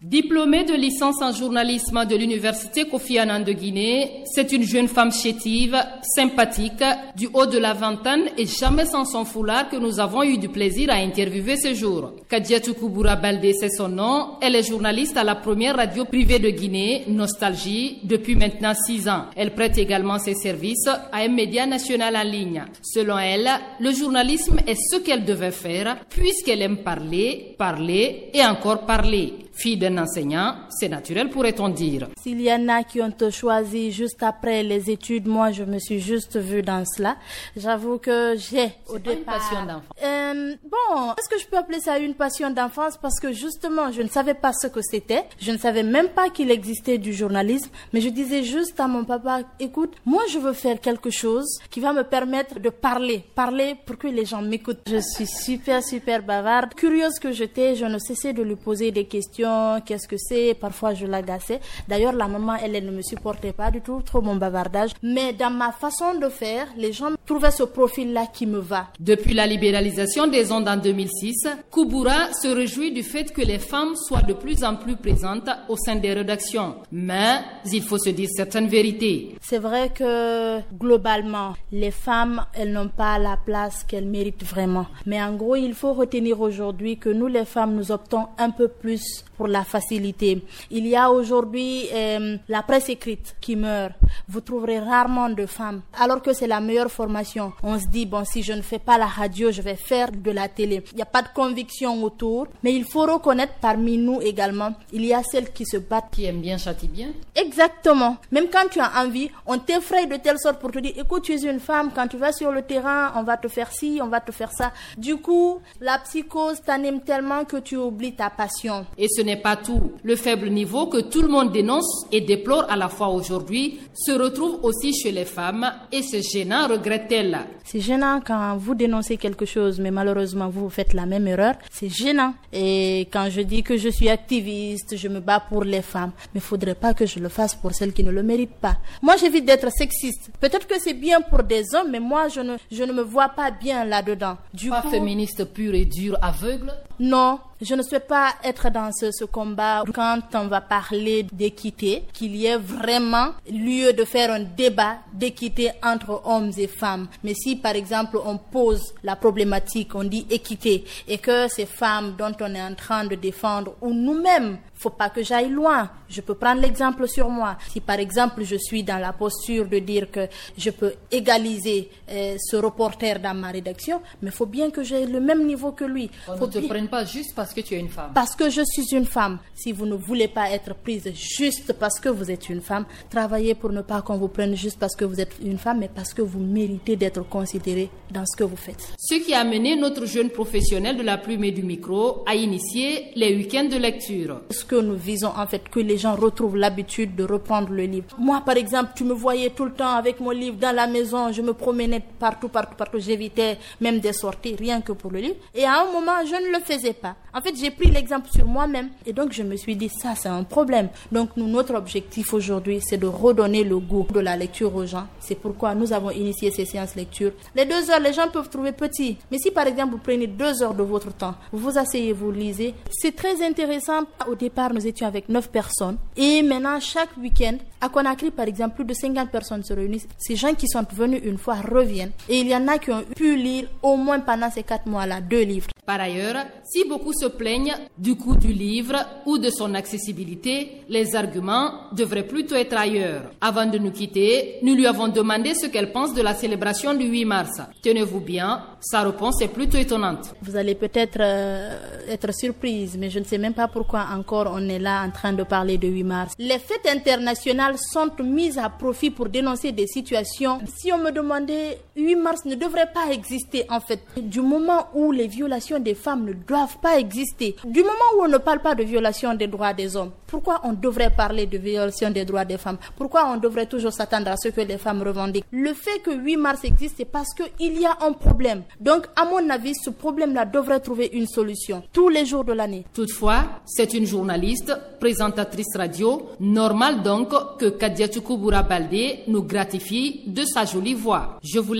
Diplômée de licence en journalisme de l'université Kofi Annan de Guinée, c'est une jeune femme chétive, sympathique, du haut de la vingtaine et jamais sans son foulard que nous avons eu du plaisir à interviewer ce jour. Kadiatou Kouboura Baldé, c'est son nom. Elle est journaliste à la première radio privée de Guinée, Nostalgie, depuis maintenant 6 ans. Elle prête également ses services à un média national en ligne. Selon elle, le journalisme est ce qu'elle devait faire puisqu'elle aime parler, parler et encore parler. Fille d'un enseignant, c'est naturel pourrait-on dire. S'il y en a qui ont choisi juste après les études, moi je me suis juste vue dans cela. J'avoue que j'ai au départ... une passion d'enfance. Bon, est-ce que je peux appeler ça une passion d'enfance? Parce que justement, je ne savais pas ce que c'était. Je ne savais même pas qu'il existait du journalisme. Mais je disais juste à mon papa, écoute, moi je veux faire quelque chose qui va me permettre de parler pour que les gens m'écoutent. Je suis super bavarde. Curieuse que j'étais, je ne cessais de lui poser des questions. Qu'est-ce que c'est? Parfois je l'agaçais. D'ailleurs la maman elle ne me supportait pas du tout, trop mon bavardage. Mais dans ma façon de faire, les gens trouvaient ce profil-là qui me va. Depuis la libéralisation des ondes en 2006, Kouboura se réjouit du fait que les femmes soient de plus en plus présentes au sein des rédactions. Mais il faut se dire certaines vérités. C'est vrai que globalement, les femmes, elles n'ont pas la place qu'elles méritent vraiment. Mais en gros, il faut retenir aujourd'hui que nous les femmes, nous optons un peu plus pour la facilité. Il y a aujourd'hui la presse écrite qui meurt. Vous trouverez rarement de femmes, alors que c'est la meilleure formation. On se dit, bon, si je ne fais pas la radio, je vais faire de la télé. Il n'y a pas de conviction autour, mais il faut reconnaître parmi nous également, il y a celles qui se battent. Qui aiment bien, châtient bien. Exactement. Même quand tu as envie, on t'effraie de telle sorte pour te dire, écoute, tu es une femme, quand tu vas sur le terrain, on va te faire ci, on va te faire ça. Du coup, la psychose t'anime tellement que tu oublies ta passion. Et ce n'est pas tout. Le faible niveau que tout le monde dénonce et déplore à la fois aujourd'hui se retrouve aussi chez les femmes et c'est gênant, regrette-t-elle. C'est gênant quand vous dénoncez quelque chose, mais malheureusement vous faites la même erreur. C'est gênant. Et quand je dis que je suis activiste, je me bats pour les femmes, mais il ne faudrait pas que je le fasse pour celles qui ne le méritent pas. Moi, j'évite d'être sexiste. Peut-être que c'est bien pour des hommes, mais moi, je ne me vois pas bien là-dedans. Pas féministe pure et dure, aveugle? Non. Je ne souhaite pas être dans ce combat quand on va parler d'équité, qu'il y ait vraiment lieu de faire un débat d'équité entre hommes et femmes. Mais si, par exemple, on pose la problématique, on dit équité, et que ces femmes dont on est en train de défendre, ou nous-mêmes, faut pas que j'aille loin. Je peux prendre l'exemple sur moi. Si par exemple je suis dans la posture de dire que je peux égaliser ce reporter dans ma rédaction, mais faut bien que j'ai le même niveau que lui. On ne te prenne pas juste parce que tu es une femme. Parce que je suis une femme. Si vous ne voulez pas être prise juste parce que vous êtes une femme, travaillez pour ne pas qu'on vous prenne juste parce que vous êtes une femme, mais parce que vous méritez d'être considérée dans ce que vous faites. Ce qui a amené notre jeune professionnel de la plume et du micro à initier les week-ends de lecture. Ce que nous visons en fait, que les gens retrouvent l'habitude de reprendre le livre. Moi par exemple, tu me voyais tout le temps avec mon livre dans la maison, je me promenais partout, j'évitais même des sorties rien que pour le livre. Et à un moment, je ne le faisais pas. En fait, j'ai pris l'exemple sur moi-même et donc je me suis dit, ça c'est un problème. Donc notre objectif aujourd'hui, c'est de redonner le goût de la lecture aux gens. C'est pourquoi nous avons initié ces séances lecture. Les 2 heures, les gens peuvent trouver petit. Mais si par exemple vous prenez 2 heures de votre temps, vous vous asseyez, vous lisez, c'est très intéressant. Au départ, nous étions avec 9 personnes. Et maintenant, chaque week-end, à Conakry, par exemple, plus de 50 personnes se réunissent. Ces gens qui sont venus une fois reviennent. Et il y en a qui ont pu lire au moins pendant ces 4 mois-là 2 livres. Par ailleurs, si beaucoup se plaignent du coût du livre ou de son accessibilité, les arguments devraient plutôt être ailleurs. Avant de nous quitter, nous lui avons demandé ce qu'elle pense de la célébration du 8 mars. Tenez-vous bien, sa réponse est plutôt étonnante. Vous allez peut-être être surprise, mais je ne sais même pas pourquoi encore on est là en train de parler de 8 mars. Les fêtes internationales sont mises à profit pour dénoncer des situations. Si on me demandait, 8 mars ne devrait pas exister en fait. Du moment où les violations des femmes ne doivent pas exister, du moment où on ne parle pas de violation des droits des hommes, pourquoi on devrait parler de violation des droits des femmes? Pourquoi on devrait toujours s'attendre à ce que les femmes revendiquent? Le fait que 8 mars existe, c'est parce qu'il y a un problème. Donc, à mon avis, ce problème-là devrait trouver une solution tous les jours de l'année. Toutefois, c'est une journaliste, présentatrice radio, normal donc que Kadiatou Kouboura Baldé nous gratifie de sa jolie voix. Je vous laisse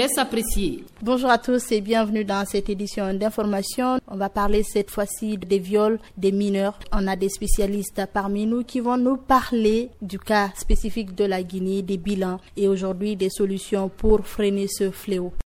laisse apprécier. Bonjour à tous et bienvenue dans cette édition d'information. On va parler cette fois-ci des viols des mineurs. On a des spécialistes parmi nous qui vont nous parler du cas spécifique de la Guinée, des bilans et aujourd'hui des solutions pour freiner ce fléau.